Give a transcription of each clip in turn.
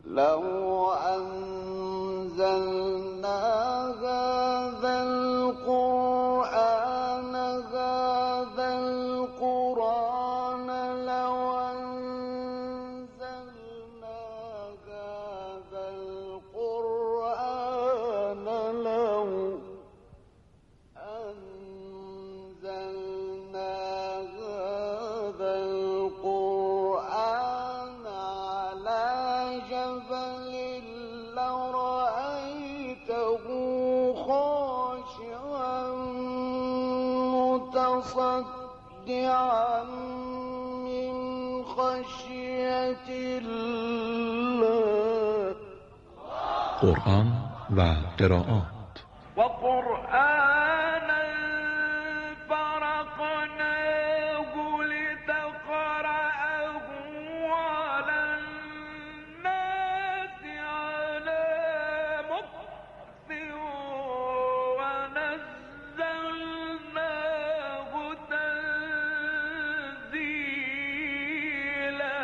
لو أنزلنا هذا القرآن لو أنزلنا هذا القرآن على جبل لرأيته خاشعا متصدعا من خشية الله. قرآن و قرائات. و قرآنا فرقناه لتقرأه على الناس على مكث ونزلناه تنزيلا.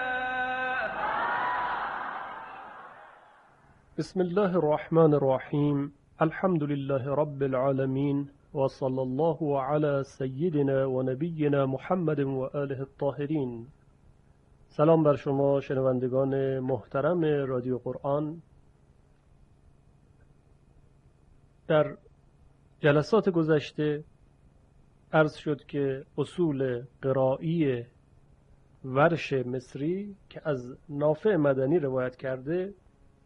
بسم الله الرحمن الرحیم. الحمد لله رب العالمین و صلی الله علی سیدنا و نبینا محمد و آله الطاهرین. سلام بر شما شنوندگان محترم رادیو قرآن. در جلسات گذشته عرض شد که اصول قرایی ورش مصری که از نافع مدنی روایت کرده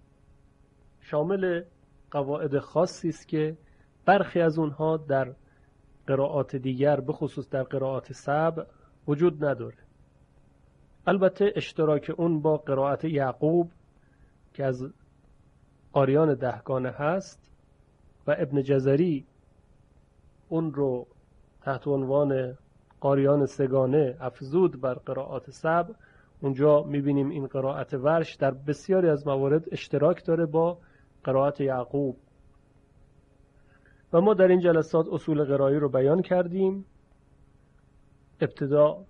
شامل قواعد خاصی است که برخی از اونها در قرائات دیگر به خصوص در قرائات سبع وجود نداره. البته اشتراک اون با قرائت یعقوب که از قاریان دهگانه هست و ابن جزری اون رو تحت عنوان قاریان سگانه افزود بر قرائات سبع. اونجا میبینیم این قرائت ورش در بسیاری از موارد اشتراک داره با قرائت یعقوب و ما در این جلسات اصول قرایی رو بیان کردیم. ابتدا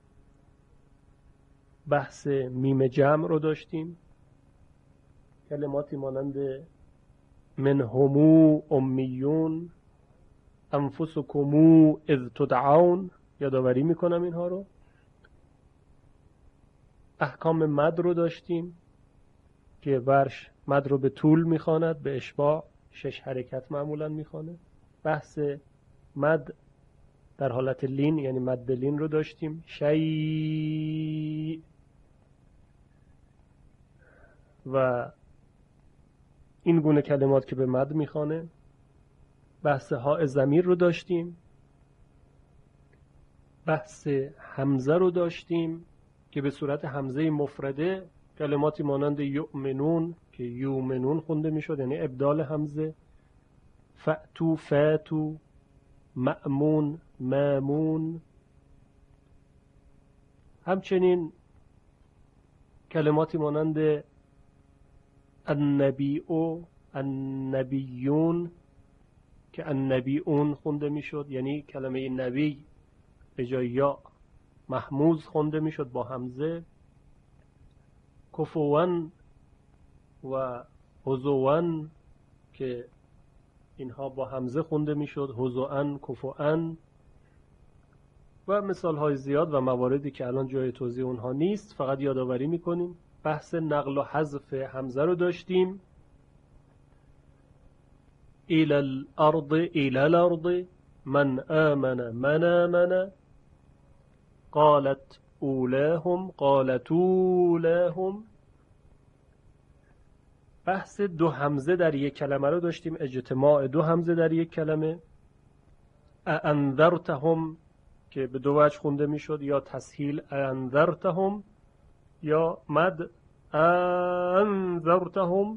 بحث میم جمع رو داشتیم، کلماتی مانند منهمو امیون انفسکمو اذ تدعون، یادآوری میکنم اینها رو. احکام مد رو داشتیم که ورش مد رو به طول میخواند، به اشباع 6 حرکت معمولا میخوانه. بحث مد در حالت لین یعنی مد لین رو داشتیم، شیء. و این گونه کلمات که به مد میخوانه. بحث هاء ضمیر رو داشتیم. بحث همزه رو داشتیم که به صورت همزه مفرده کلماتی مانند یؤمنون که یومنون خونده میشد، یعنی ابدال همزه. فأتو فاتو، مأمون مامون. همچنین کلماتی مانند النبیء النبیون که النبیون خونده میشد، یعنی کلمه نبی به جای یا محموز خونده میشد با همزه. کفوان و حزوان که اینها با همزه خونده میشد، حزوان کفوان. و مثال های زیاد و مواردی که الان جای توضیح اونها نیست، فقط یادآوری میکنیم. بحث نقل و حذف همزه رو داشتیم. الى الارض من آمن قالت اولاهم قالت اولاهم. بحث دو همزه در یک کلمه رو داشتیم، اجتماع دو همزه در یک کلمه. انذرتهم که به دو وجه خونده میشد، یا تسهیل انذرتهم یا مد انذرتهم.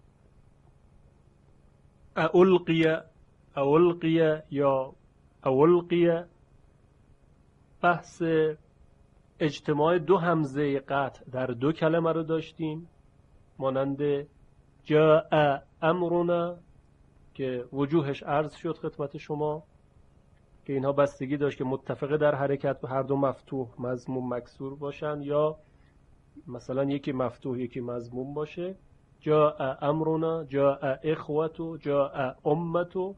اولقی یا اولقی. بحث اجتماع دو همزه قطع در دو کلمه رو داشتیم، مانند جاء امرنا که وجوهش عرض شد خدمت شما که اینها بستگی داشت که متفقه در حرکت به هر دو مفتوح مضموم مکسور باشن یا مثلا یکی مفتوح یکی مضموم باشه. جاء امرنا، جاء اخوة، جاء امة.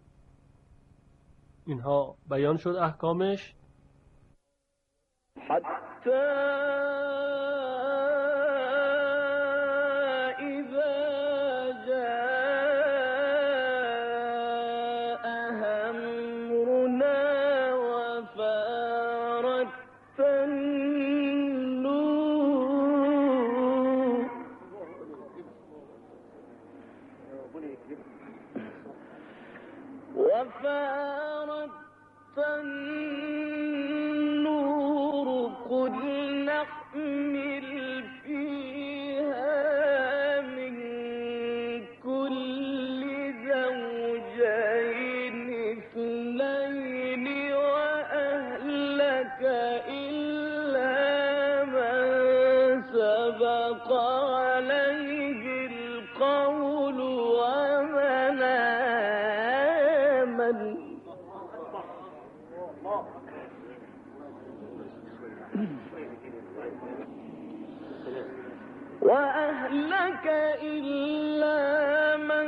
اینها بیان شد احکامش. حتی وفارت النور قل نحمل فيها من كل زوجين اثنين وأهلك إلا من سبق عليه القول ومن وأهلك إلا من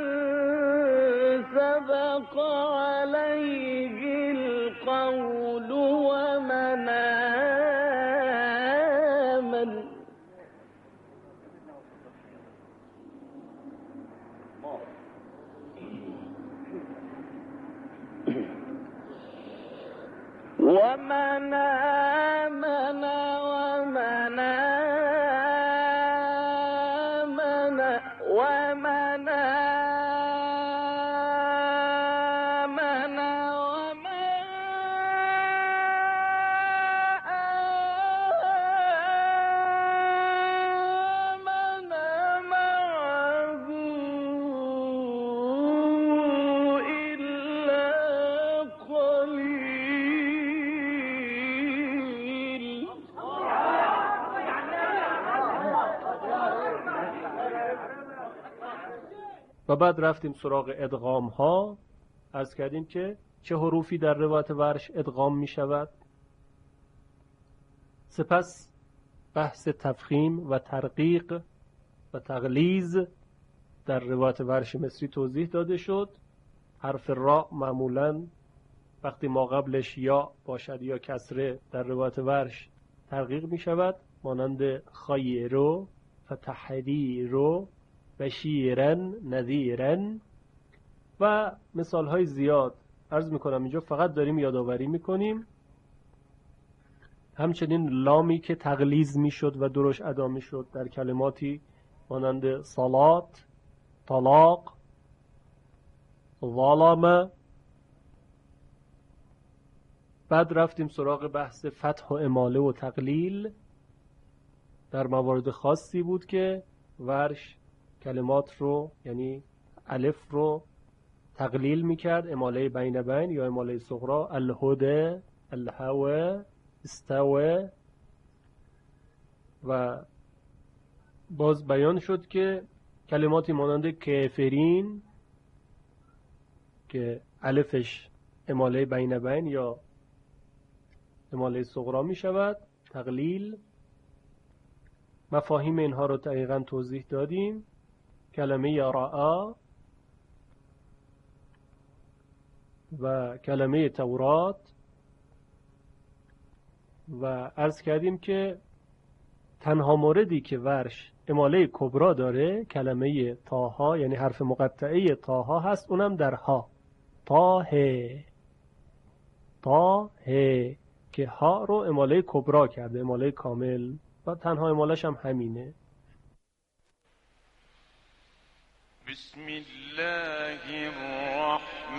سبق عليه القول ومن آمن ومن آمن ومن آمن ومن آمن ومن آمن معه إلا قليل. و بعد رفتیم سراغ ادغام ها. عرض کردیم که چه حروفی در روایت ورش ادغام می شود. سپس بحث تفخیم و ترقیق و تغلیظ در روایت ورش مصری توضیح داده شد. حرف را معمولاً وقتی ما قبلش یا باشد یا کسره در روایت ورش ترقیق می شود، مانند خیرو، فتحریرو، بشیرن، نذیرن و مثال های زیاد. عرض میکنم اینجا فقط داریم یادآوری میکنیم. همچنین لامی که تغلیظ میشد و درش ادا میشد در کلماتی مانند صلات، طلاق، ظلم. بعد رفتیم سراغ بحث فتح و اماله و تقلیل. در موارد خاصی بود که ورش کلمات رو یعنی الف رو تقلیل میکرد، اماله بین بین یا اماله صغرا، الهده، الهوه، استوه. و باز بیان شد که کلماتی مانند کافرین که الفش اماله بین بین یا اماله صغرا می شود، تقلیل. مفاهیم اینها رو دقیقاً توضیح دادیم. کلمه رعا و کلمه تورات. و عرض کردیم که تنها موردی که ورش اماله کبرا داره کلمه تاها، یعنی حرف مقطعه تاها هست، اونم در ها، تاهه، تاهه، که ها رو اماله کبرا کرده، اماله کامل، و تنها امالش هم همینه. بسم الله الرحمن